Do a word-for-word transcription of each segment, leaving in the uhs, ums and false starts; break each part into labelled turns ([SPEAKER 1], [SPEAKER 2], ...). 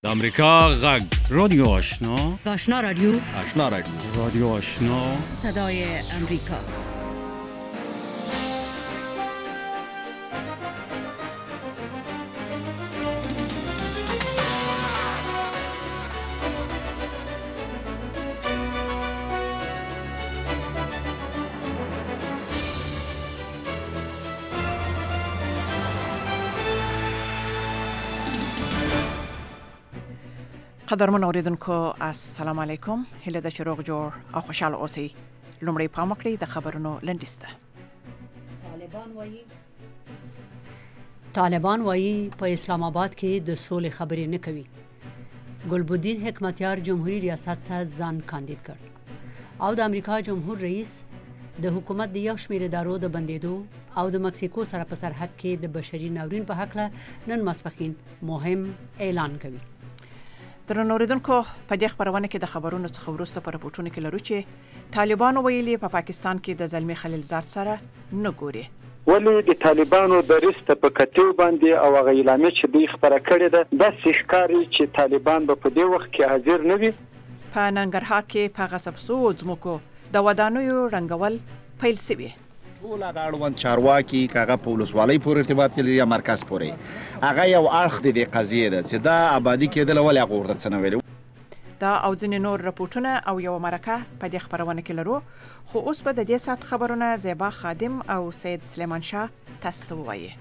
[SPEAKER 1] د امریکا غږ رادیو آشنا
[SPEAKER 2] آشنا رادیو
[SPEAKER 1] آشنا رادیو رادیو آشنا
[SPEAKER 2] صدای امریکا.
[SPEAKER 3] قدرمن اوریدونکو السلام علیکم، هله د چروغ جوړ او خوشاله اوسئ. لومړی پام وکړئ د خبرونو لنډیسته.
[SPEAKER 2] طالبان وایي طالبان وایي په اسلام آباد کې د سولې خبرې نه کوي. ګلبدین حکمتیار جمهوریت ریاست ته ځان کاندید کړ او د امریکا جمهور رئیس د حکومت د یو شمېر ادارو د بندیدو او د مکسیکو سره په سرحد کې د بشري ناورین په هکله نن ماسپښین مهم اعلان کوي.
[SPEAKER 3] درنو اوریدونکو، په دې خبرونه کې د خبرونو څخه وروسته په راپورټونو کې لرو چې طالبانو ویلي په پا پاکستان کې د زلمی خلیلزاد سره نه ګوري.
[SPEAKER 4] ولی د طالبانو د رست په کتیو باندې او هغه اعلامیه چې دوی خبره کړې ده د ښکاري چې طالبان به په دې وخت کې حاضر نه وي.
[SPEAKER 3] په ننګرهار کې په غصبسو ځمکو د ودانیو رنګول پیل شوی.
[SPEAKER 5] ټول هغه اړوند چارواکي هغه په ولسوالۍ پورې ارتباط لري یا مرکز پورې، هغه یو اړخ دی د قضیې ده چې دا آبادي کېدل ولې هغه ورته څه نه ویلي.
[SPEAKER 3] دا او ځینې نور راپورټونه او یو مرکه په دې خبرونه کې لرو، خو اوس به د دې سات خبرونه زیبا خادم او سید سلیمان شاه تاسو ته ووایي.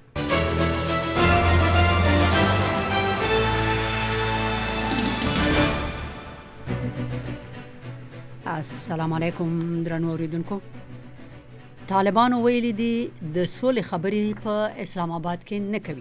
[SPEAKER 2] السلام علیکم درنو اوریدونکو. طالبانو ویلي دي د سولې خبرې په اسلام آباد کې نه کوي.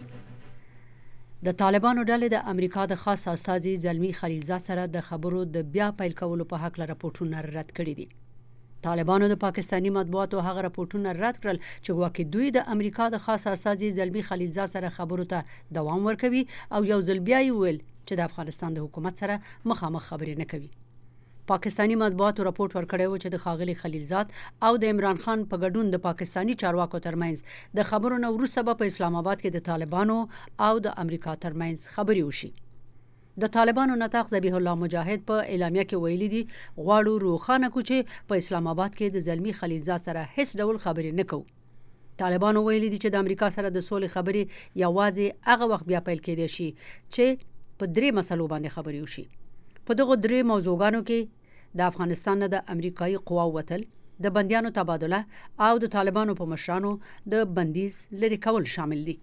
[SPEAKER 2] د طالبانو ډلې د امریکا د خاص استازي زلمی خلیلزاد سره د خبرو د بیا پیل کولو په حق راپورټونه رد کړي دي. طالبانو د پاکستانی مطبوعاتو هغه راپورټونه رد کړل چې واکې دوی د امریکا د خاص استازي زلمی خلیلزاد سره خبرو ته دوام ورکوي او یو ځل بیا ویل چې د افغانستان د حکومت سره مخامخ خبرې نه کوي. پاکستانی مطبوعاتو راپورټ ورکړی و چې د ښاغلي خلیلزاد او د عمران خان په ګډون د پاکستانی چارواکو ترمنځ د خبرو نه وروسته به په اسلام آباد کې د طالبانو او د امریکا ترمنځ خبرې وشي. د طالبانو نطاق ذبیح الله مجاهد په اعلامیه کې ویلي دي غواړو روښانه کړو چې په اسلام آباد کې د زلمی خلیلزاد سره هیڅ ډول خبرې نه کوو. طالبانو ویلي دي چې د امریکا سره د سولې خبرې یوازې هغه وخت بیا پیل کېدای شي چې په درې مسلو باندې خبرې وشي. په دغه درې موضوعګانو کې د افغانستان نه د امریکایي قواو وتل، د بندیانو تبادله او د طالبانو په مشرانو د بندیز لرې کول شامل دي.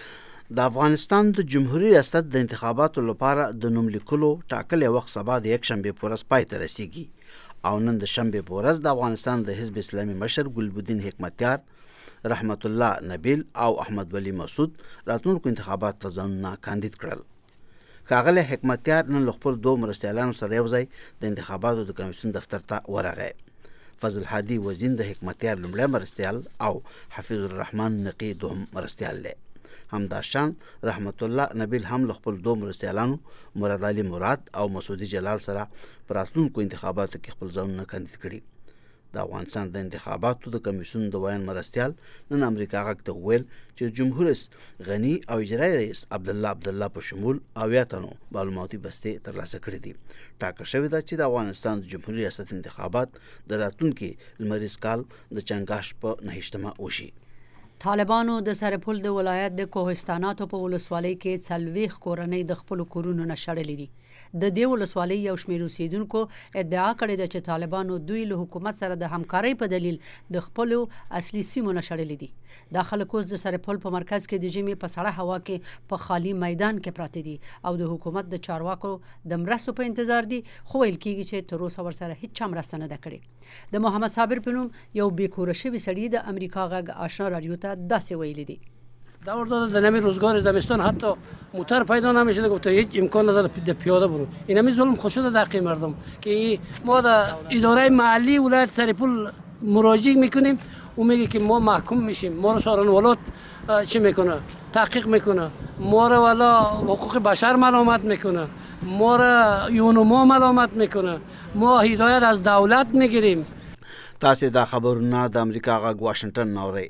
[SPEAKER 6] د افغانستان د جمهوریت ریاست د انتخاباتو لپاره د نوم لیکلو ټاکلی وخت سبا د یک شنبې په ورځ پای ته رسیږي او نن د شنبې په ورځ د افغانستان د حزب اسلامي مشر ګلبدین حکمتیار، رحمت الله نبیل او احمد ولی مسعود راتلونکو انتخاباتو ته ځانونه کاندید کړل. ښاغلی حکمتیار نن له خپلو دوو مرستیالانو سره یو ځای د انتخاباتو د کمیسیون دفتر ته ورغی. فضل هادي وزین د حکمتیار لومړی مرستیال او حفیظ الرحمن نقی دوهم مرستیال دی. همداشان رحمت الله نبیل هم له خپلو دوو مرستیالانو مراد علي مراد او مسعودي جلال سره په راتلونکو انتخاباتو کې خپل ځانونه کاندید کړي. د افغانستان د انتخاباتو د کمیسیون د وایان مرستیال نن امریکا غږ ته وویل چې جمهور رئیس غني او اجرایي رئیس عبدالله عبدالله په شمول اویا تنو معلوماتي بستې ترلاسه کړي دي. ټاکل شوې ده چې د افغانستان د جمهوریت ریاست انتخابات د راتلونکي لمریز کال د چنګاښ په نهشتمه وشي.
[SPEAKER 2] طالبانو د سرپل د ولایت د کوهستاناتو په ولسوالۍ کې څلوېښت کورنۍ د خپلو کورونو نه شړلې دي. د دې ولسوالۍ یو شمېر اوسیدونکو ادعا کړې ده چې طالبانو دوی له حکومت سره د همکارۍ په دلیل د خپلو اصلي سیمو نه شړلې دي. دا خلک اوس د سرپل په مرکز کې د ژمي په سړه هوا کې په خالي میدان کې پراته دي او د حکومت د چارواکو د مرستو په انتظار دي، خو ویل کېږي چې تر اوسه ورسره هیڅ چا مرسته نه ده کړې. د محمد صابر په نوم یو بېکوره شوي سړي د امریکا غږ آشنا رادیو ته داسې ویلي دي.
[SPEAKER 7] دور داده در نمی روزگار زمستان حتی موتر پیدا نمیشه، گفته هیچ امکان نداره پیاده برو. این همی ظلم خوشده دقیق مردم که ما در اداره محلی ولایت سرپل مراجعه میکنیم و میگه که ما محکوم میشیم، ما رو سارن ولات چی میکنه، تحقیق میکنه، ما رو والا حقوق بشر ملامت میکنه، ما رو یونما ملامت میکنه، ما هدایت از دولت میگیریم.
[SPEAKER 6] تاسې دا خبرونه د امریکا غږ واشنگټن اورئ.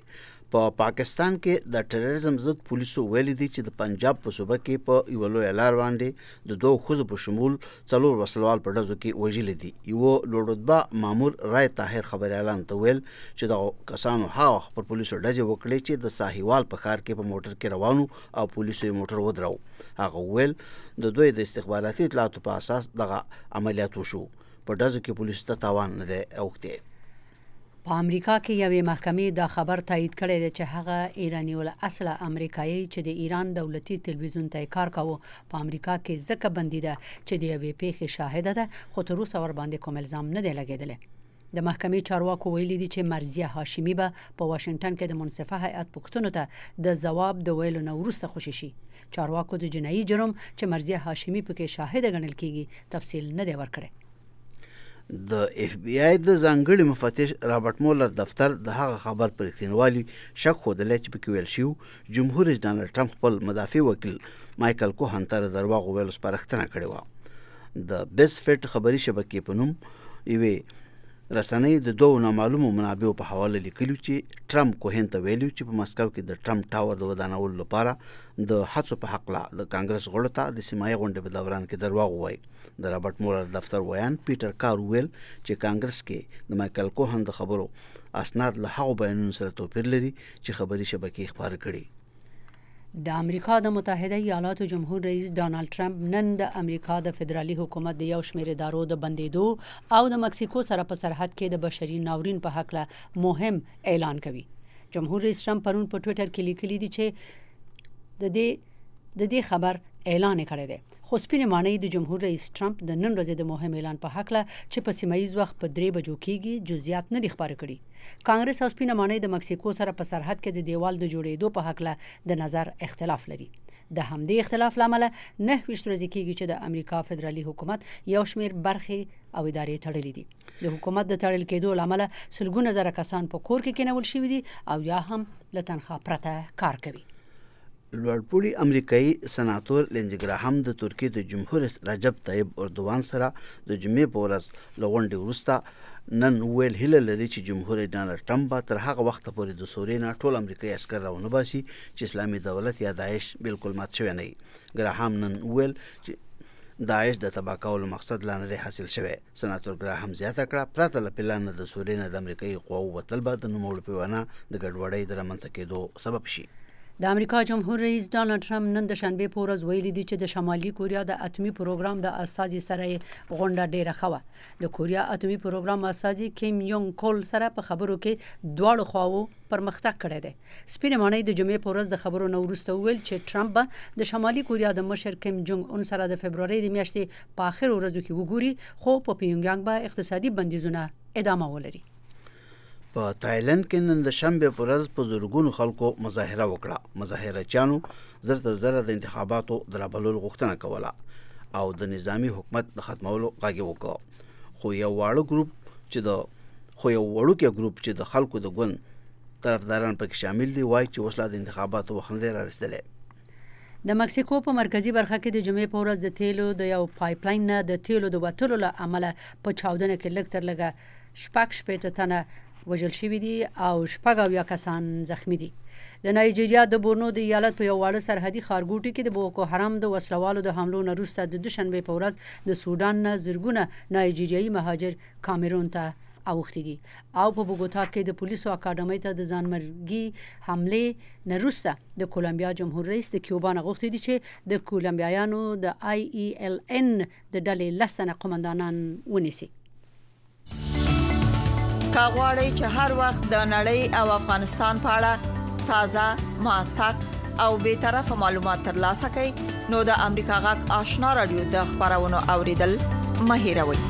[SPEAKER 6] په پاکستان کې د ټیرریزم ضد پولیسو ویلي دي چې د پنجاب په صوبه کې په یوه لویه لار باندې د دوه ښځو په شمول څلور وسلوال په ډزو کې وژلي دي. یوه لوړرتبه مامور رای طاهر خبریالانو ته ویل چې دغو کسانو هغه وخت پر پولیسو ډزې وکړې چې د ساهیوال په ښار کې په موټر کې روانو او پولیسو یې موټر ودراو. هغه ویل د دوی د استخباراتي اطلاعاتو په اساس دغه عملیات وشو. په ډزو کې پولیسو ته تاوان نه دی اوښتی.
[SPEAKER 2] په امریکا کې یوې محکمې دا خبر تایید کړی دی چې هغه ایرانی الاصله امریکایي چې د ایران دولتي تلویزیون ته کار کاوه په امریکا کې ځکه بندي ده چې د یوې پیښې شاهده ده، خو تر اوسه ورباندې کوم الزام نه دی لګېدلی. د محکمې چارواکو ویلي دي چې مرضیه هاشمي به په واشنګټن کې د منصفه هیئت پوښتنو ته د ځواب د ویلو نه وروسته خوشي شي. چارواکو د جنایي جرم چې مرضیه هاشمي پکې شاهده ګڼل کیږي تفصیل نه دی ورکړی.
[SPEAKER 6] د اف بی آی د ځانګړي مفتش رابرټ مولر دفتر د هغه خبر پر رښتینوالي شک ښودلی چې پکې ویل شوي جمهور رئیس ډانلډ ټرمپ خپل مدافع وکیل مایکل کوهن ته د درواغو ویلو سپارښتنه کړې وه. د بیس فیټ خبري شبکې په نوم یوې رسنۍ د دوو نامعلومو منابعو په حواله لیکلي چې ټرمپ کوهن ته ویلي چې په مسکو کې د ټرمپ ټاور د ودانولو لپاره د هڅو په حقله د کانګرس غړو ته د سیمایي غونډې په دوران کې درواغ ووایي. د رابرټ مولر دفتر ویان پیټر کار ویل چې کانګرس کې د مایکل کوهن د خبرو اسناد له هغو بیانونو سره توپیر لري چې خبري شبکې خپاره کړي.
[SPEAKER 2] د امریکا د متحده ایالاتو جمهور رئیس ډانلډ ټرمپ نن د امریکا د فدرالي حکومت د یو شمېر ادارو د بندېدو او د مکسیکو سره په سرحد کې د بشري ناورین په هکله مهم اعلان کوي. جمهور رئیس ټرمپ پرون په ټویټر کې لیکلي دي چې د دې د دې خبر اعلان کړی دی، خو سپینې ماڼۍ د جمهور رئیس ټرمپ د نن ورځې د مهم اعلان په هکله چې په سیمایي وخت په درې بجو کېږي جزئیات نه دي خپاره کړي. کانګرس او سپینه ماڼۍ د مکسیکو سره په سرحد کې د دیوال د جوړېدو په هکله د نظر اختلاف لري. د همدې اختلاف له امله نهه ویشت ورځې کېږي چې د امریکا فدرالي حکومت یو شمېر برخې او ادارې تړلې دي. د حکومت د تړل کېدو له امله سلګونه زره کسان په کور کې کېنول شوي دي او یا هم له تنخوا پرته کار کوي.
[SPEAKER 6] لوړپوړي امریکایي سناتور لینزي ګراهام د ترکیې د جمهور رئیس رجب طیب اردوان سره د جمعې په ورځ له غونډې وروسته نن ویل هیله لري چې جمهور رئیس ډانلډ ټرمپ به تر هغه وخته پورې د سوریې نه ټول امریکایي عسکر راونه باسي چې اسلامي دولت یا داعش بالکل مات شوی نه وي. ګراهام نن ویل چې داعش د تباه کولو مقصد لا نه دی حاصل شوی. سناتور ګراهام زیاته کړه پرته له پلان نه د سوریې نه د امریکایي قواو وتل به د نوموړو په وینا د ګډوډۍ د رامنځته کېدو سبب شي.
[SPEAKER 2] د امریکا جمهور رئیس ډانلډ ټرمپ نن د شنبې په ورځ ویلي دي چې د شمالي کوریا د اتمی پروګرام د استازي سره غونډه ډیره ښه وه. د کوریا اتمی پروګرام استازي کیم یونګ کول سره په خبرو کې دواړو خواو پرمختګ کړی دی. سپینې ماڼۍ د جمعې په ورځ د خبرو نه وروسته وویل چې ټرمپ به د شمالي کوریا د مشر کیم جونګ اون سره د فبرورۍ د میاشتې په آخر ورځو کې وګوري، خو په پیونګیانګ به اقتصادي بندیزونه ادامه ولري.
[SPEAKER 6] په تایلند کې نن د شنبې په ورځ په زرګونو خلکو مظاهره وکړه. مظاهرچیانو زر تر زره د انتخاباتو د رابللو غوښتنه کوله او د نظامی حکومت د ختمولو غږ وکړ. خو یو واړه ګروپ چې د خو یو وړوکی ګروپ چې د خلکو د ګوند طرفداران پکې شامل دي وایي چې اوس لا د انتخاباتو وخت نه دی رارسېدلی.
[SPEAKER 2] د مکسیکو په مرکزی برخه کې د جمعې په ورځ د تیلو د یو پایپلاین نه د تیلو د وتلو له امله په چاودنه کې لږ تر لږه شپږ شپېته تنه وژل شوي دي او شپږ اویا کسان زخمی دي. د نایجیریا د بورنو د ایالت په یو واړه سرحدي ښارګوټي کې د بوکو حرام د وسلوالو د حملو نه وروسته د دوشنبې په ورځ د سودان نه زرګونه نایجیریایي مهاجر کامرون ته اوښتي دي او په بوګوتا کې د پولیسو اکاډمۍ ته د ځانمرګي حملې نه وروسته د کولمبیا جمهور رئیس د کیوبا نه غوښتي دي چې د کولمبیایانو د آی ای ال ان د ډلې لس تنه قومندانان ونیسي.
[SPEAKER 8] کاغواړی چې هر وخت د نړۍ او افغانستان په اړه تازه موثق او به طرفه معلومات ترلاسه کړئ نو د امریکا غږ آشنا رادیو د خبرونو اوریدل مه هیروئ.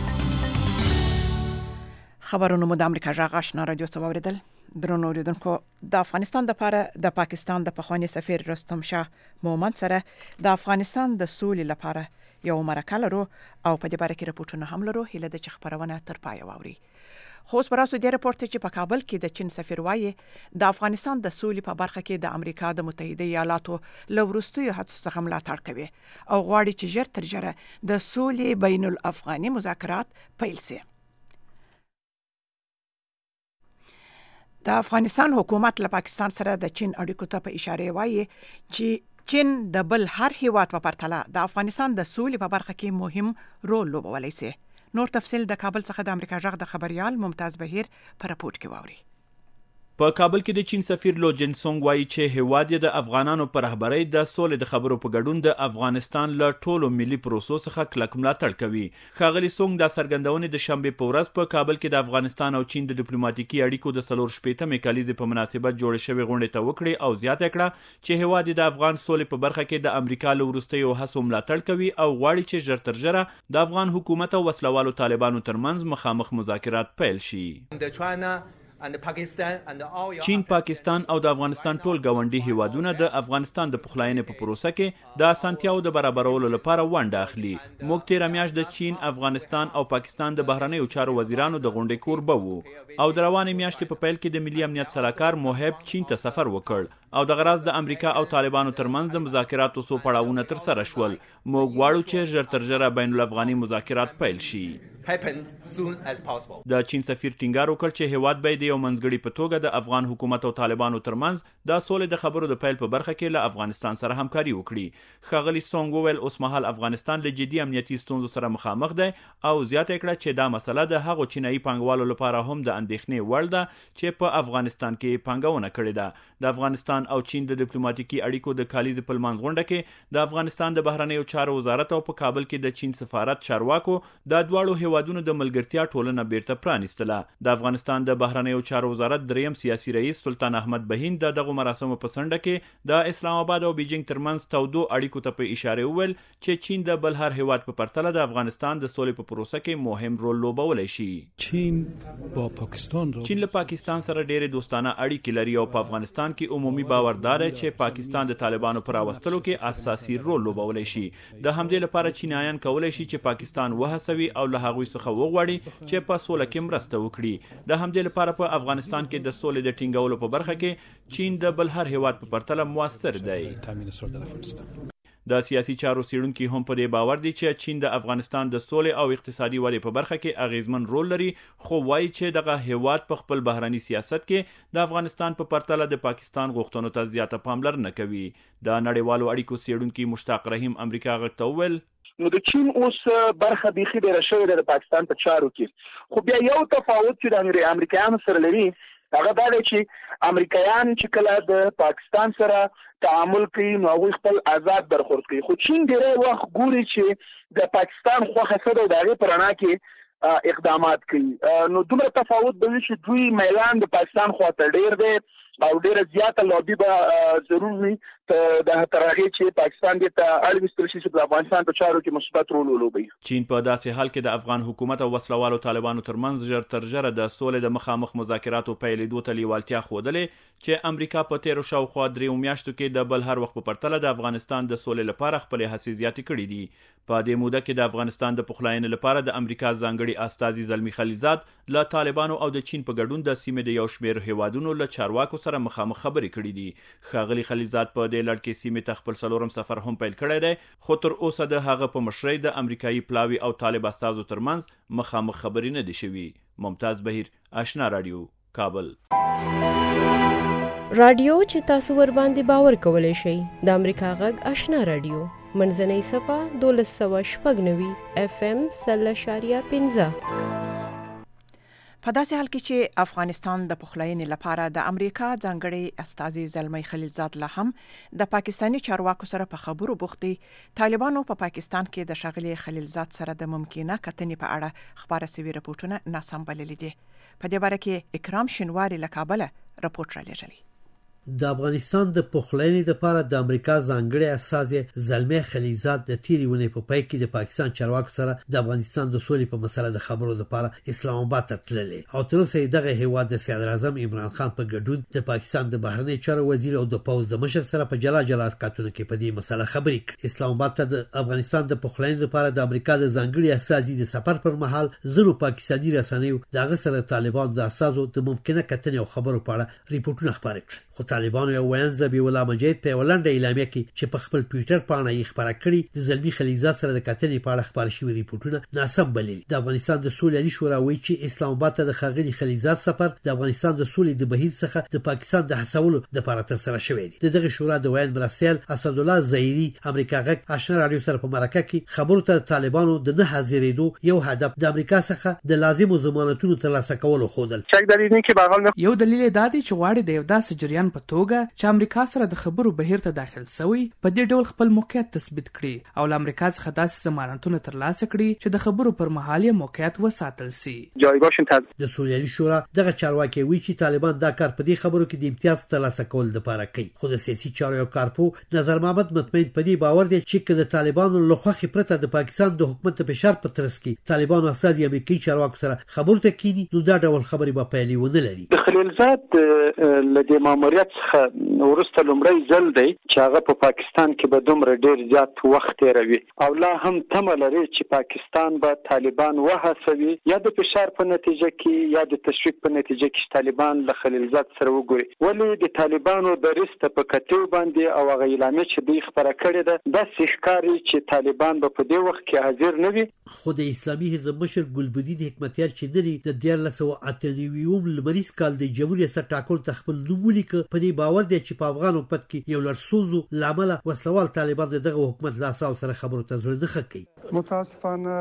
[SPEAKER 3] خبرونه مو د امریکا غږ آشنا رادیو څخه اوریدل. درنو اوریدونکو، د افغانستان د لپاره د پاکستان د پخوانی سفیر رستم شاه مومند سره د افغانستان د سولې لپاره یو مرکه لرو او په دې باره کې راپورټونه هم لرو. هیله ده چې خبرونه تر پای واوري. خو اوس براسو د راپورټ چې په کابل کې د چین سفیر وایي د افغانستان د سولې په برخه کې د امریکا د متحده ایالاتو له وروستیو هڅو څخه ملاتړ کوي او غواړي چې ژر تر ژره د سولې بین الافغاني مذاکرات پیل شي. د افغانستان حکومت له پاکستان سره د چین اړیکو ته په اشاره وایي چې چین د بل هر هیواد په پرتله د افغانستان د سولې په برخه کې مهم رول لوبولی سي. نور تفصیل د کابل څخه د امریکا جغ د خبريال ممتاز بهیر پر راپورټ کې واوري.
[SPEAKER 9] په کابل کې د چین سفیر لو جنسونګ وایي چې هیواد د افغانانو پر رهبرۍ د سولې د خبرو په ګډون د افغانستان له ټولو ملي پروسو څخه کلک ملاتړ کوي. ښاغلي سونګ دا څرګندونې د شنبې په ورځ په کابل کې د افغانستان او چین د ډیپلوماټیکي اړیکو د څلور شپېتمې کلیزې په مناسبت جوړې شوې غونډې ته وکړې او زیاته کړه چې هیواد د افغان سولې په برخه کې د امریکا له وروستیو هڅو ملاتړ کوي او غواړي چې ژر تر ژره د افغان حکومت او وسلوالو طالبانو ترمنځ مخامخ مذاکرات پیل شي. چین، پاکستان او د افغانستان ټول ګاونډي هیوادونه د افغانستان د پخلاینې په پروسه کې د اسانتیاو د برابرولو لپاره ونډه اخلي. موږ تېره میاشت د چین، افغانستان او پاکستان د بهرنیو چارو وزیرانو د غونډې کوربه وو او د روانې میاشتې په پیل کې د ملي امنیت سلاکار موهب چین ته سفر وکړ او د غراز د امریکا او طالبانو ترمنځ د مذاکراتو څو پړاوونه تر سره شول. موږ غواړو چې ژر تر ژره بین الافغاني مذاکرات پیل شي. د چین سفیر ټینګار وکړ چې هیواد به د یو منځګړي په توګه د افغان حکومت او طالبانو ترمنځ د سولې د خبرو د پیل په برخه کې له افغانستان سره همکاري وکړي. ښاغلي سونګ وویل اوس مهال افغانستان له جدي امنیتي ستونزو سره مخامخ دی او زیاته کړه چې دا مسله د هغو چینایي پانګوالو لپاره هم د اندېښنې وړ ده چې په افغانستان کې پانګونه کړې ده. د افغانستان او چین د ډیپلوماټیکي اړیکو د کالیزې په لمانځ غونډه کې د افغانستان د بهرنیو چارو وزارت او په کابل کې د چین سفارت چارواکو د دواړو هیوادونو د ملګرتیا ټولنه بیرته پرانیستله. د افغانستان د بهرنیو چارو وزارت دریم سیاسي رئیس سلطان احمد بهین د دغه مراسمو په څنډه کې د اسلام آباد او بیجینګ ترمنځ تودو اړیکو ته په اشاره وویل چې چین د بل هر هیواد په پرتله د افغانستان د سولې په پروسه کې مهم رول لوبولی شي.
[SPEAKER 10] چین با پاکستان را
[SPEAKER 9] چین له پاکستان سره ډېرې دوستانه اړیکې لري او په افغانستان کې عمومي باور دار چې پاکستان د طالبانو پر راوستلو کې اساسي رول لوبولی شي. د همدې لپاره چینایان کولی شي چې پاکستان وهڅوي او له هغوی څخه وغواړي چې په سوله کې مرسته وکړي. د همدې لپاره په افغانستان کې د سولې د ټینګولو په برخه کې چین د بل هر هیواد په پرتله موثر دی. د سیاسي چارو څېړونکي هم په دې باور دي چې چین د افغانستان د سولې او اقتصادي ودې په برخه کې اغیزمن رول لري، خو وایي چې دغه هیواد په خپل بهرني سیاست کې د افغانستان په پرتله د پاکستان غوښتنو ته زیاته پاملرنه کوي. د نړیوالو اړیکو څېړونکي مشتاق رحیم امریکا غږ ته وویل
[SPEAKER 11] نو د چین اوس برخه بیخي ډیره شوې ده د پاکستان په چارو کې، خو بیا یو تفاوت چې د امریکایانو سره لري هغه دا دی چې امریکایان چې کله د پاکستان سره تعامل کوي نو هغوی خپل آزاد برخورد کوي، خو چین ډیری وخت ګوري چې د پاکستان خوښه څه ده او د هغې په رڼا کې اقدامات کوي. نو دومره تفاوت به وي چې دوی میلان د پاکستان خواته ډیر دی او ډیره زیاته لابي به ضرور وي د تر هغې چې پاکستان دې ته اړ ویستل شي چې د افغانستان په چارو کې مثبت رول ولوبوي.
[SPEAKER 9] چین په داسې حال کې د افغان حکومت او وسلوالو طالبانو ترمنځ ژر تر ژره د سولې د مخامخ مذاکراتو پیلېدو ته لیوالتیا ښودلې چې امریکا په تیرو شاوخوا دریو میاشتو کې د بل هر وخت په پرتله د افغانستان د سولې لپاره خپلې هڅې زیاتې کړي دي. په دې موده کې د افغانستان د پخلاینې لپاره د امریکا ځانګړي استازي زلمي خلیلزاد له طالبانو او د چین په ګډون د سیمې د یو شمېر هیوادونو له چارواکو سره مخامخ خبرې کړي دي. ښاغلي خلیلزاد په دې لړ کې سیمې ته خپل څلورم سفر هم پیل کړی دی، خو تر اوسه د هغه په مشرۍ د امریکایي پلاوي او طالب استازو ترمنځ مخامخ خبرې نه دي شوي. ممتاز بهیر، آشنا رادیو، کابل.
[SPEAKER 12] رادیو چې تاسو ور باندې باور کولی شئ د امریکا غږ آشنا رادیو منځنۍ صفه دولس سوه شپږ نوي اف ام سل اشاریه پنځه.
[SPEAKER 3] په داسې حال کې چې افغانستان د پخلاینې لپاره د امریکا ځانګړي استازي زلمی خلیلزاد لا هم د پاکستاني چارواکو سره په خبرو بوخت دي، طالبانو په پا پاکستان کې د ښاغلي خلیلزاد سره د ممکنه کتنې په اړه خبره سوي راپورټونه ناسم بللي دي. په دې باره کې اکرام شینواری له کابله راپورټ را لېږلی.
[SPEAKER 13] د افغانستان د پخلاینې لپاره د امریکا ځانګړي استازي زلمی خلیلزاد د تیرې ونې په پای کې د پاکستان چارواکو سره د افغانستان د سولې په مسله د خبرو لپاره اسلام آباد ته تللی او تر اوسه دغه هیواد د صدر اعظم عمران خان په ګډون د پاکستان د بهرنی چارو وزیر او د پوز د مشر سره په جلا جلا کارتونو کې په دې مسله خبرې کړې. اسلام آباد ته د افغانستان د پخلاینې لپاره د امریکا د ځانګړي استازي د سفر پر مهال زرو پاکستاني رسنیو دغه سره طالبان د اساسو د ممکنه کتنې او خبرو په اړه ریپورتونه خپاره کړل، خو د طالبانو یو ویان ذبیح الله مجید په ولنډه اعلامیه کې چې په خپل ټوئیټر باندې یې خبره کړې د زلمی خلیلزاد سره د کتنې په اړه خبر شوی ریپورتونه ناسم بللي. د افغانستان د سولې عالی شورا وایي چې اسلام آباد ته د ښاغلي خلیلزاد سفر د افغانستان د سولې د بهیر څخه د پاکستان د هڅولو لپاره تر سره شوی دی. د دغه شورا د ویان مرستیال اسدالله ظهیری امریکا غږ آشنا رادیو سره په مرکه کې خبرو ته طالبانو د نه حاضرېدو یو هدف د امریکا څخه د لازمو ضمانتونو ترلاسه کولو خودل.
[SPEAKER 14] شک در اینه که به حال یو دلیل دا دی چې غواړي د یو داسې جریان په توګه چې امریکا سره د خبرو بهیر ته داخل شوی په دې ډول خپل موقعیت تثبیت کړي او له امریکا څخه داسې ضمانتونه ترلاسه کړي چې د خبرو پر مهال یې موقعیت وساتل شي.
[SPEAKER 13] جایگاهشون تد د سولې شورا دغه چارواکي وی چې طالبان دا کار په دې خبرو کې د امتیاز ترلاسه کول لپاره کوي. خو د سیاسي چارو کارپو نظر محمد مطمئن په دې باور دی چې د طالبانو له خوخي پرته د پاکستان د حکومت په فشار په ترڅ کې طالبانو اساسي امریکایي چارواکو سره خبرو ته کینی نو دا ډول خبرې به پیلي ونه لري.
[SPEAKER 4] د خلیلزاد لدې ماموریت څخه ورسته لومړی ځل دی چې هغه په پاکستان کې به دومره ډیر زیات وخت تیروي او لا هم تمه لري چې پاکستان به طالبان وهڅوي یا د فشار په نتیجه کې یا د تشویق په نتیجه کې طالبان له خلیلزاد سره وګوري. ولې د طالبانو د رسته په کتو باندې او هغه اعلامیه چې دوی خبره کړې ده د ښکاری چې طالبان به په دې وخت کې حاضر نه وي.
[SPEAKER 13] خو د اسلامي حزب مشر ګلبدین حکمتیار چې نری د دیارلس سوه اته نوي لمریز کال د جمهوریت ریاست ټاکل تخپل نوم ولیک په دې باور دی چې په افغان حکومت کې یو لړسوزو لامل وسلوال طالبان دغه حکومت لا ساو سره خبرو ته زړه نه خکې.
[SPEAKER 15] متاسفانه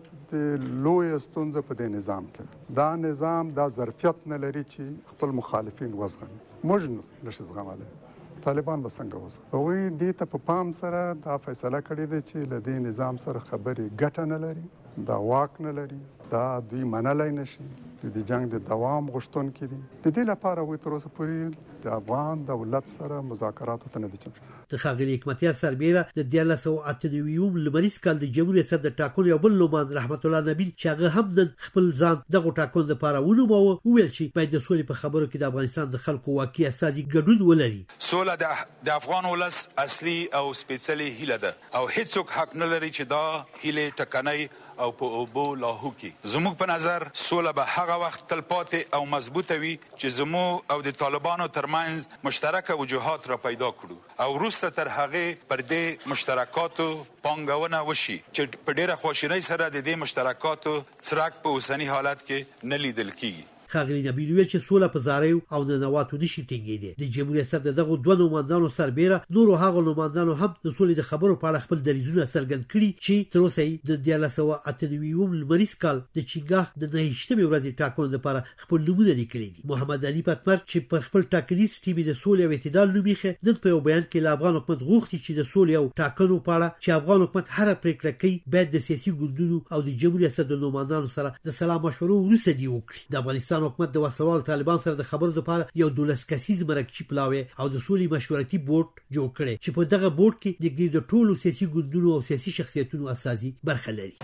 [SPEAKER 15] د لوی ستونزه په دې نظام کې دا نظام دا ظرفیت نه لري چې خپل مخالفین وزغمي. موږ نشو زغماله طالبان به څنګه وزغمي. هغوی دې ته په پام سره دا فیصله کړې ده چې له دې نظام سره خبرې ګټه نه لري دا واک نه لري دا دوی منلای نشي د جنگ د دوام غوښتونکي دي. د دې لپاره وي تر اوسه پورې د افغان دولت سره مذاکرات ته نه دي چمتو.
[SPEAKER 13] د ښاغلي حکمتیار سربیره د دیارلس سوه اته نوي لمریز کال د جمهوریت ریاست د ټاکنو یو بل لومان رحمت الله نبیل چې هغه هم د خپل ځان دغه ټاکنو لپاره ونوموه وویل چې باید د سولې په خبرو کې د افغانستان د خلکو واقعي اساسي ګډون ولري.
[SPEAKER 16] سوله د افغان ولس اصلي او سپېڅلې هیله ده او هیڅوک حق نه لري چې دا هیله ټکنۍ او په اوبو لاهو کې. زموږ په نظر سوله به هغه وخت تلپاتې او مضبوطه وي چې زموږ او د طالبانو ترمنځ مشترکه وجوهات را پیدا کړو او وروسته تر هغې پر دې مشترکاتو پانګونه وشي چې په ډېره خواشینۍ سره د دې مشترکاتو څرک په اوسني حالت کې نه لیدل کیږي.
[SPEAKER 13] ښاغلي نبیل ویل چې سوله په زاریو او ننواتو نشي ټینګېدی. د جمهوریت ریاست دغه دوه نوماندانو سربیره نورو هغو نوماندانو هم د سولې د خبرو په اړه خپل دریځونه څرګند کړي چې تر اوسه یې د دیارلس سوه اته نوي لمریز کال د چینګاښ د نهه ویشتمې ورځې ټاکنو لپاره خپل نومونه لیکلي دي. محمد علي پتمر چې پر خپل ټاکنیز ټیم د سولې او اعتدال نوم یې نن په یو بیان کې له افغان حکومت غوښتي چې د سولې او ټاکنو په اړه چې افغان حکومت هره پریکړه کوي باید د سیاسي ګوندونو او د جمهوریت ریاست د نوماندانو سره د سلا مشورو وروسته دی وکړي. د افغانستان حکومت د وسوال طالبان سره د خبرو لپاره یو دولس کسیز مرکزي پلاوی او د سولې مشورتي بورډ جوړ کړي چې په دغه بورډ کې د ګډ ټولو سیاسي ګوندونو او سیاسي شخصیتونو اساسي برخه لري.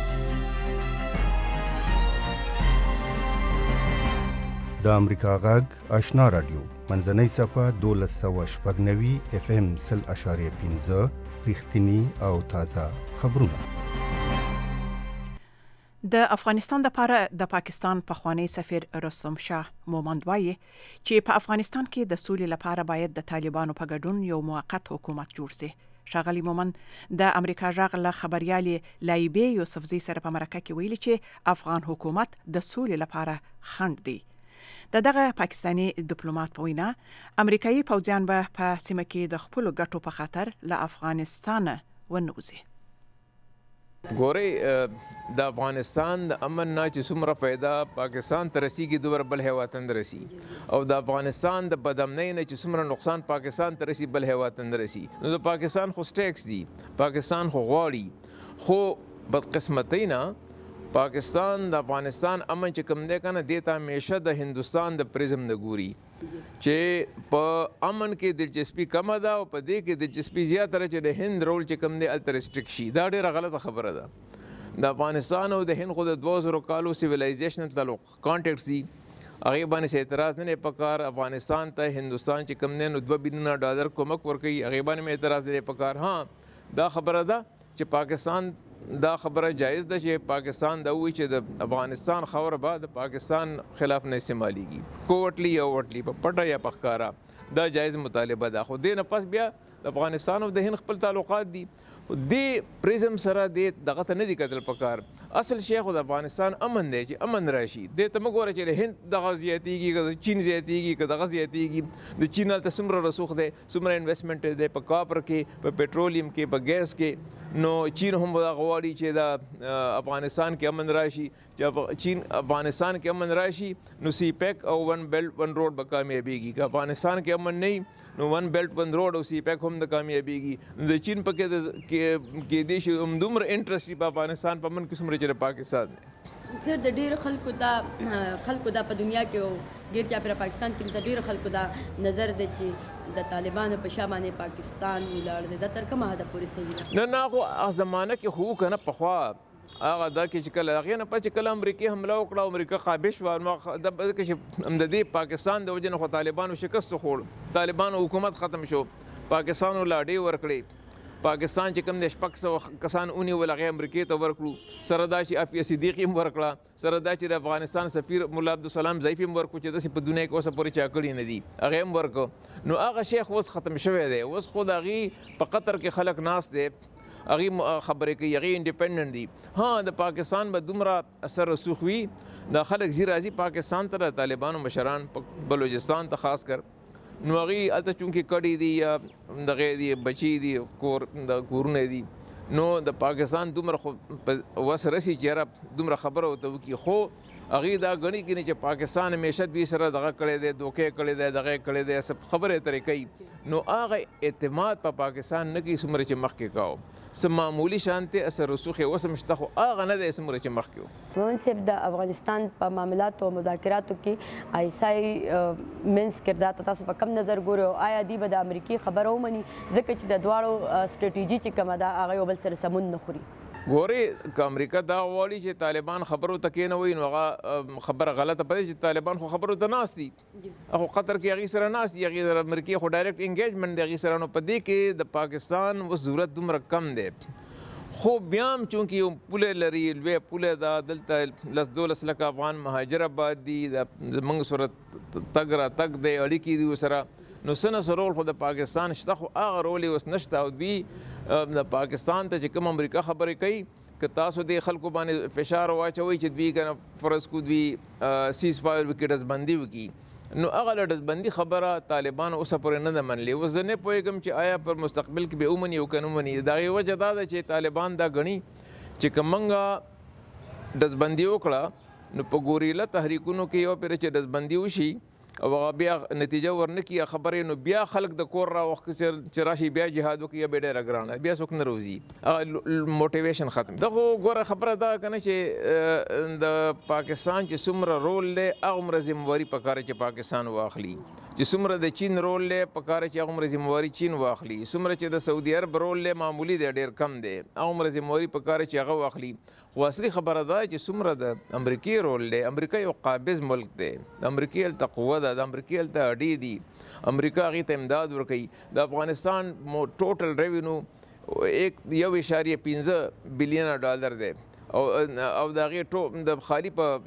[SPEAKER 17] د امریکا غږ آشنا رادیو منځنۍ صفه دولس سوه شپږ نوي اف ام سل اشاریه پنځه رښتینی او تازه خبرونه.
[SPEAKER 3] د افغانستان لپاره د پاکستان پخوانی سفیر رستم شاه مومند وایي چې په افغانستان کې د سولې لپاره باید د طالبانو په ګډون یو موقت حکومت جوړ شي. ښاغلي مومند د امریکا غږ له خبريالې لایبه یوسفزي سره په مرکه کې ویلي چې افغان حکومت د سولې لپاره خنډ دی. د دغه پاکستاني ډیپلوماټ په وینا امریکایي پوځیان به په سیمه کې د خپل ګټو په خاطر له افغانستان ونوځي.
[SPEAKER 18] ګوري د افغانستان د امن نه چې څومره پیدا پاکستان ته رسیږي دومره بل هیواد ته رسي او د افغانستان د بدامنۍ نه چې څومره نقصان پاکستان ته رسي بل هیواد ته رسي. نو د پاکستان خو سټیکس دي پاکستان خو غواړي خو بدقسمتۍ نه پاکستان د افغانستان امن چې کوم دی کنه دیتا همیشه د هندستان د پریزم نه ګوري چې په امن کې دلچسپي کم ده او په دې کې دلچسپي زیاتره چې د هند رول چې کوم دی التر ریسټریکټ شي. دا ډیره غلطه خبره ده. د افغانستان او د هند خو د دوه زره کالو سیویلایزیشن تعلق کانټیکټس دي هغه باندې اعتراض نه پکار. افغانستان ته هندستان چې کوم نه دوه بلین ډالر کومک ورکوي هغه باندې اعتراض نه پکار. ها دا خبره ده چې پاکستان دا خبره جایز ده چې پاکستان دا وایي چې د افغانستان خبره بعد پاکستان خلاف نه استعماليږي کوټلی او وټلی په پټه یا پخکارا دا جایز مطالبه ده. خو دې نه پس بیا د افغانستان او د هند خپل تعلقات دي، دې پریزم سره دې دغه ته نه دي کتل پکار. اصل شی خو د افغانستان امن دی چې امن راشي. دې ته موږ ګوره چې د هند دغه زیاتېږي که د چین زیاتېږي که دغه زیاتېږي. د چین هلته څومره رسوخ دی، څومره انویسټمنټ دی په کاپر کې، په پټرولیم کې، په ګیس کې. نو چین هم دغه غواړي چې د افغانستان کې امن راشي. چې چین افغانستان کې امن راشي نو سی پیک او ون بیلټ ون روډ به کامیابېږي. که افغانستان کې امن نه نو ون بیلټ ون روډ او سی پیک هم د کامیابېږي. نو د چین په کې کې دی چې همدومره انټرسټ په افغانستان په من کې څومره چې د پاکستان دی.
[SPEAKER 19] سر د ډېرو خلکو دا خلکو دا په دنیا کې او ډېر چاپېره پاکستان کې د ډېرو خلکو دا نظر دی چې د طالبانو په شا باندې پاکستان ولاړ دی. دا تر کومه حده پورې صحیح ده؟
[SPEAKER 18] نه نه خو زمانه کې خو که نه پخوا هغه دا کې چې کله هغې نه پس چې کله امریکې حمله وکړه او امریکا قابش وه نو د دې پاکستان د وجې نه خو طالبانو شکست وخوړ. طالبانو حکومت ختم شو، پاکستان له ډې ورکړې. پاکستان چې کوم د شپږ سوه کسان ونیول هغې امریکې ته ورکړو. سره دا چې عافیه صدیقي هم ورکړه. سره دا چې د افغانستان سفیر ملا عبدالسلام ضعیفي هم ورکړو چې داسې په دنیا کې اوسه پورې چا کړي نه دي، هغې هم ورکړو. نو هغه شیخ اوس ختم شوی دی. اوس خو د هغې په قطر کې خلک ناست دی، هغې خبرې کوي، هغې انډیپنډنټ دي. ها د پاکستان به دومره اثر رسوخ وي، دا خلک ځي راځي پاکستان ته، د طالبانو مشران بلوچستان ته خاص کر. نو هغې هلته چونکې کډې دي یا دغې دي بچي دي کور د کورونه دي، نو د پاکستان دومره خو په وس رسي چې یاره دومره خبره ورته وکړي. خو هغې دا ګڼي کړي چې پاکستان همیشه دوی سره دغه کړی دی، دوکې کړی دی، دغه کړی دی، سب خبرې ترې کوي. نو هغه اعتماد په پاکستان نه کوي څومره چې مخکې کوو. څه معمولي شانتې اثر رسوخ یې اوس هم شته، خو هغه نه دی څومره چې مخکې و.
[SPEAKER 19] مومن صاحب د افغانستان په معاملاتو او مذاکراتو کې آی ایس آی منس کردار ته تاسو په کم نظر ګورئ او آیا دوی به د امریکې خبره ومني ځکه چې د دواړو سټریټیجي چې کومه ده هغه یو بل سره سمون نه خوري؟
[SPEAKER 18] ګورې که امریکا دا غواړي چې طالبان خبرو ته کېنوي نو هغه خبره غلطه پدې چې طالبان خو خبرو ته ناست دي، خو قطر کې هغې سره ناست دي، هغې سره امریکې خو ډایرکټ انګیجمنټ دی هغې سره. نو په دې کې د پاکستان اوس ضرورت دومره کم دی. خو بیا هم چونکې یو پوله لري، لویه پوله ده، دلته لس دولس لکه افغان مهاجر آباد دي، زموږ سره تګ راتګ دی، اړیکې دي ورسره. نو څه نه څه رول خو د پاکستان شته، خو هغه رول یې اوس نشته. او دوی د پاکستان ته چې کوم امریکا خبرې کوي که تاسو د خلکو باندې فشار واچوئ چې دوی کنه فرض کو دوی سیز فایر وکړي، ډزبندي وکړي، نو هغه له ډزبندي خبره طالبان اوسه پورې نه ده منلې. اوس زه نه پوهېږم چې آیا پر مستقبل کې به ومني او که نه ومني. د هغې وجه دا ده چې طالبان دا ګڼي چې که موږ ډزبندي وکړه نو په ګوریلا تحریکونو کې یو پېره چې ډزبندي وشي او هغه بیا نتیجه ورنه کړي خبرې، نو بیا خلک د کور را وخت چې راشي بیا جهاد وکړي، یا به ډېره ګرانه بیا څوک نه روزي، موټیویشن ختم. دغه ګوره خبره دا که نه چې د پاکستان چې څومره رول دی هغه عمره ذمهواري پکار چې پاکستان واخلي، چې څومره د چین رول دی پکار چې هغه عمره ذمهواري چین واخلي، څومره چې د سعودي عرب رول دی معمولي دی ډېر کم دی، هغه عمره ذمهواري پکار چې هغه واخلي. خو اصلي خبره دا چې څومره د امریکې رول دی، امریکا یو قابض ملک دی، د امریکې هلته قوه ده، د امریکې هلته اډې دي، امریکا هغې ته امداد ورکوي. د افغانستان مو ټوټل ریونیو ایک یو اشاریه پنځه بلیونه ډالر دی، او او د هغې ټو د خالي په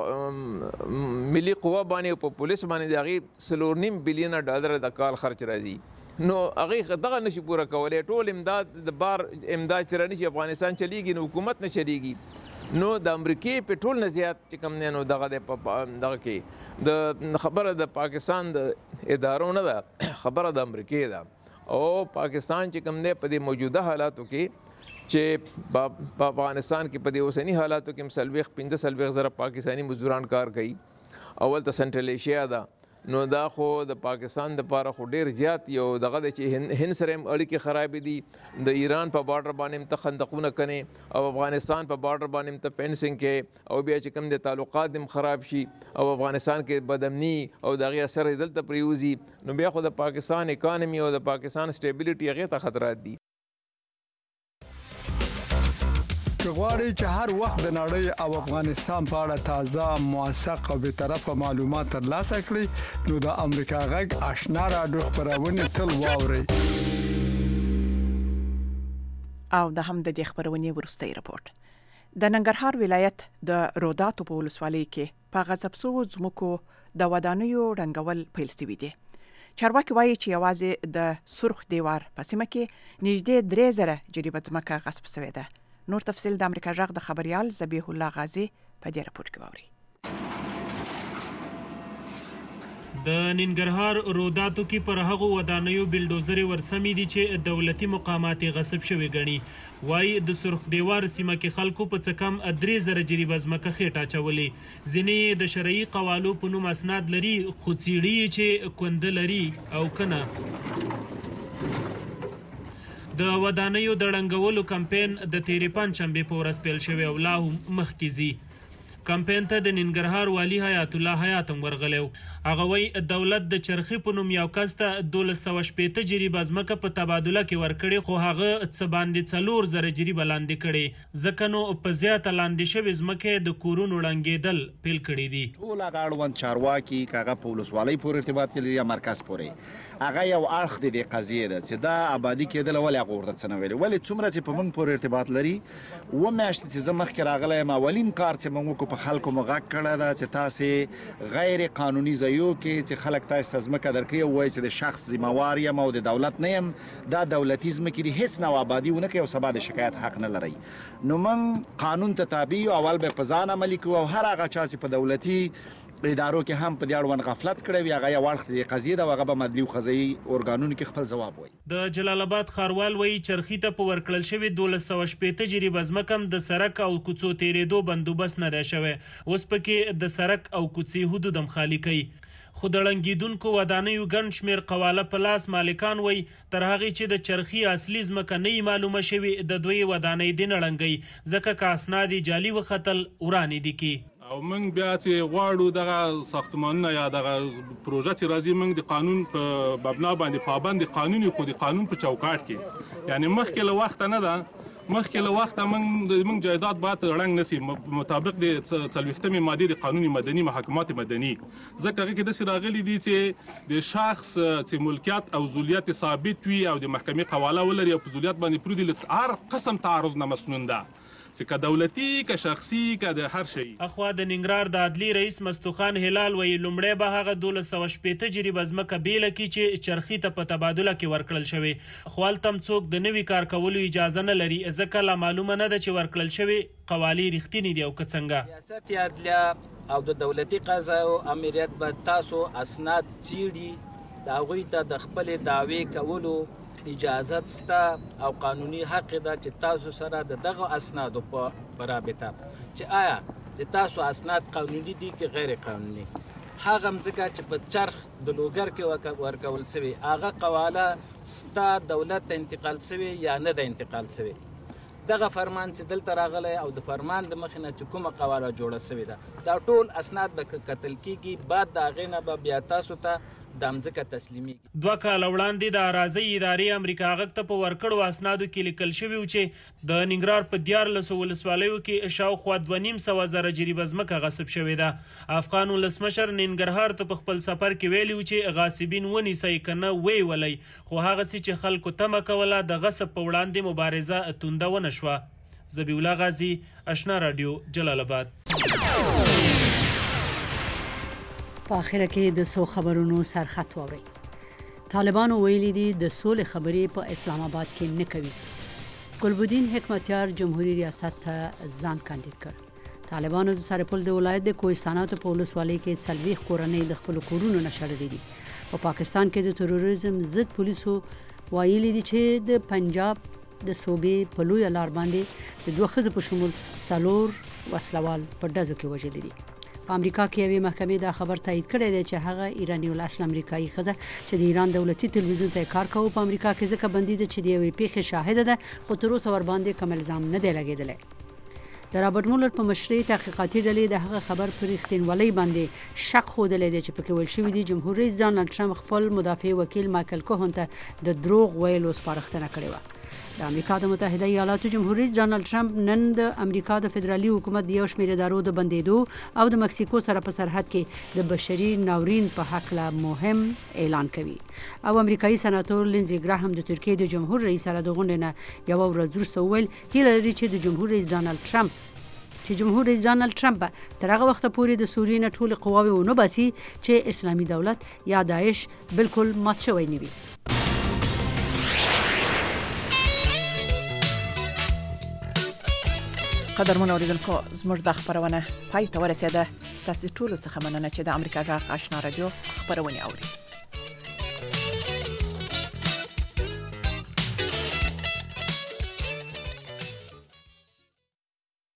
[SPEAKER 18] ملي قوه باندې او په پولیس باندې د هغې څلور نیم بلیونه ډالر د کال خرچ راځي. نو هغې دغه نشي پوره کولی، ټول امداد د بار امداد چې رانشي افغانستان چلیږي نو حکومت نه چلیږي. نو د امریکې پټرول نه زیات چې کوم دی نو دغه دی په دغه کې د خبره د پاکستان د ادارو نه ده، خبره د امریکې ده. او پاکستان چې کوم دی په دې موجوده حالاتو کې چې په افغانستان کې په دې اوسني حالاتو کې څلوېښت پنځه څلوېښت زره پاکستاني مزدوران کار کوي. اول ته سنټرل ایشیا ده، نو دا خو د پاکستان دپاره خو ډېر زیات یو دغه دی چې هند سره هم اړیکې خرابې دي، د ایران په بارډر باندې هم ته خندقونه کنې، او افغانستان په بارډر باندې هم ته فینسنګ کې، او بیا چې کوم د تعلقات هم خراب شي او افغانستان کې بدامني او د هغې اثر یې دلته پرېوځي، نو بیا خو د پاکستان اکانمي او د پاکستان سټیبلیټي هغې ته خطرات دي.
[SPEAKER 15] که غواړئ چې هر وخت د نړۍ او افغانستان په اړه تازه، موثق او بی‌طرفه معلومات ترلاسه کړئ نو د امریکا غږ آشنا رادیو خپرونه تل واورئ.
[SPEAKER 3] او د هم د دې خبرونې ورستۍ رپورت د ننګرهار ولایت د روداتو په ولسوالۍ کې په غصب شوو ځمکو د ودانیو رنګول پیل شوي دي چارواکي وایي چې یوازې د سرخ دیوار په سیمه کې نږدې درې زره جریبه ځمکه غصب شوې ده. نور تفصیل د امریکا غږ د خبريال ذبیح الله غازی په دې راپور کې واوري.
[SPEAKER 20] د ننګرهار روداتو کې پر هغو ودانیو بلډوزر ورسمې دي چې دولتي مقامات غصب شوي ګڼي. وایي د سرخ دیوار سیمه کې خلکو په څه کم درې زره جریبه ځمکه خېټه اچولې. ځینې د شرعي قوالو په نوم اسناد لري خو څېړي چې کونده لري او کنه. د ودانیو د ړنګولو کمپین د تیرې پنجشنبې په ورځ پیل شوی او لا هم مخکې ځي. کمپین ته د ننګرهار والي حیات الله حیات هم ورغلی و. هغه وایي دولت د چرخي په نوم یو کس ته دولس سوه شپېته جریبه ځمکه په تبادله کې ورکړې خو هغه څه باندې څلور زره جریبه لاندې کړې ځکه نو په زیاته لاندې شوې ځمکې د کورونو ړنګېدل پیل کړي دي.
[SPEAKER 5] ټول هغه اړوند چارواکي که هغه په ولسوالۍ پورې ارتباط لري یا مرکز پورې هغه یو اړخ دی د قضیې ده چې دا ابادي کېدله ولې هغه ورته څه نه ویلې ولې څومره چې په موږ پورې ارتباط لري اووه میاشتې چې زه مخکې راغلی یم اولین کار چې موږ وکړو په خلکو مو غږ کړی ده چې تاسې غیر قانوني ځایو کې چې خلک تاسو ته ځمکه درکوي او وایي چې د شخص ذمهوار یم او د دولت نه یم دا دولتي ځمکې دي هېڅ نوع آبادي ونه کوي او سبا د شکایت حق نه لرئ. نو موږ قانون ته تابع یو اول به په ځان عملي کوو او هر هغه چا چې په دولتي ادارو کې هم په دې اړوند غفلت کړی وي هغه یو اړخ د قضیې ده او هغه به مدلي او قضایي ارګانونو کې خپل ځواب وایي.
[SPEAKER 20] د جلال آباد ښاروال وایي چرخي ته په ورکړل شوي دولس سوه شپېته جریبه ځمکه هم د سړک او کوڅو تېرېدو بندوبست نه دی شوی. اوس پکې د سړک او کوڅې حدود هم خالي کوي. خو د ړنګېدونکو ودانیو ګڼ شمېر قواله په لاس مالکان وایي تر هغې چې د چرخي اصلي ځمکه نه وي معلومه شوې د دوی ودانۍ دې نه ړنګوي ځکه که اسناد یې جعلي وختل ورانې دي کې.
[SPEAKER 21] او موږ بیا چې غواړو دغه ساختمانونه یا دغه پروژه چې راځي موږ د قانون په مبنا باندې پابند قانون یو خو د قانون په چوکاټ کې یعنی مخکې له وخته نه ده مخکې له وخته موږ موږ جایداد باید رنګ نسی مطابق د څلوېښتمې مادې د قانون مدني محاکمات مدني ځکه هغه کې داسې راغلي دي چې د شخص چې ملکیت او ذولیت ثابت وي او د محکمې قواله ولري او په ذولیت باندې پرودي له هر قسم تعرض نه مسنون ده چې که دولتي که شخصي که د هر شي.
[SPEAKER 20] اخوا د ننګرهار د عدلي رئیس مستوخان هلال وایي لومړی به هغه دولس سوه شپېته جریبه ځمکه بیله کړي چې چرخي ته په تبادله کې ورکړل شوې خو هلته هم څوک د نوي کار کولو اجازه نه لري ځکه لا معلومه نه ده چې ورکړل شوې قوالې رښتینې دي او که څنګه.
[SPEAKER 22] ریاست عدلیه او د دولتي قضایو امریت به تاسو اسناد څیړي د هغوی ته د خپلې دعوې کولو اجازت ستا او قانوني حق ده چې تاسو سره د دغه اسنادو په رابطه چې آیا د تاسو اسناد قانوني دي که غیر قانوني هغه مځکه چې په چرخ د لوګر کې ورکول شوي هغه قواله ستا دولت ته انتقال شوي یا نه ده انتقال شوي دغه فرمان چې دلته راغلی او د فرمان د مخې نه چې کومه قواله جوړه شوې ده دا ټول اسناد به کتل کېږي بعد د هغې نه به بیا تاسو ته دا مځکه تسلیمیږي.
[SPEAKER 20] دوه کاله وړاندې د اراضۍ ادارې امریکا غږ ته په ورکړو اسنادو کې لیکل شوي و چې د ننګرهار په دیارلسو ولسوالیو کې شاوخوا دوه نیم سوه زره جریبه ځمکه غصب شوې ده. افغان ولسمشر ننګرهار ته په خپل سفر کې ویلي و چې غاصبین ونیسئ که نه ویې ولئ خو هغه څه چې خلکو تمه کوله د غصب په وړاندې مبارزه تونده ونه شوه. ذبیح الله غازی آشنا رادیو جلال آباد.
[SPEAKER 2] په اخره کې د سو خبرونو سرخط واوري. طالبانو ویلي دي د سولې خبرې په اسلام آباد کې نه کوي. ګلبدین حکمتیار جمهوریت ریاست ته ځان کاندید کړ. طالبانو د سرپل د ولایت د کوهستاناتو په ولسوالۍ کې څلوېښت کورنۍ د خپلو کورونو نه شړلې دي. په پاکستان کې د تروریزم ضد پولیسو ویلي دي چې د پنجاب د صوبې په لویه لار باندې د دوه ښځو په شمول څلور وسلوال په ډزو کې وژلي دي. په امریکا کې یوې محکمې دا خبر تایید کړی دی چې هغه ایراني الاصل امریکایي ښځه چې د ایران دولتي تلویزیون ته کار کوي په امریکا کې ځکه بندي ده چې د یوې پیښې شاهده ده خو تر اوسه ورباندې کوم الزام نه دی لګېدلی. د رابرټ مولر په مشرۍ تحقیقاتي ډلې د هغه خبر پر رښتینولۍ باندې شک ښودلی دی چې پکې ویل شوي دي جمهور رئیس ډانلډ ټرمپ خپل مدافع وکیل مایکل کوهن ته د دروغ ویلو سپارښتنه کړې وه. د امریکا د متحده ایالاتو جمهور رئیس ډانلډ ټرمپ نن د امریکا د فدرالي حکومت د یو شمېر ادارو د بندېدو او د مکسیکو سره په سرحد کې د بشري ناورین په هکله مهم اعلان کوي. او امریکایي سناتور لینزي ګراهم د ترکیې د جمهور رئیس سره د غونډې نه یوه ورځ وروسته وویل هیله لري چې د جمهور رئیس ډانلډ ټرمپ چې جمهور رئیس ډانلډ ټرمپ تر هغه وخت پورې د سوریې نه ټول قواوې ونه باسي چې اسلامي دولت یا داعش بالکل مات شوی نه وي.
[SPEAKER 3] قدرمن اوریدونکو زموږ د خبرونه پای ته ورسېده. ستاسو ټول څخه مننه چې د امریکا غږ آشنا رادیو خبرونه اوري.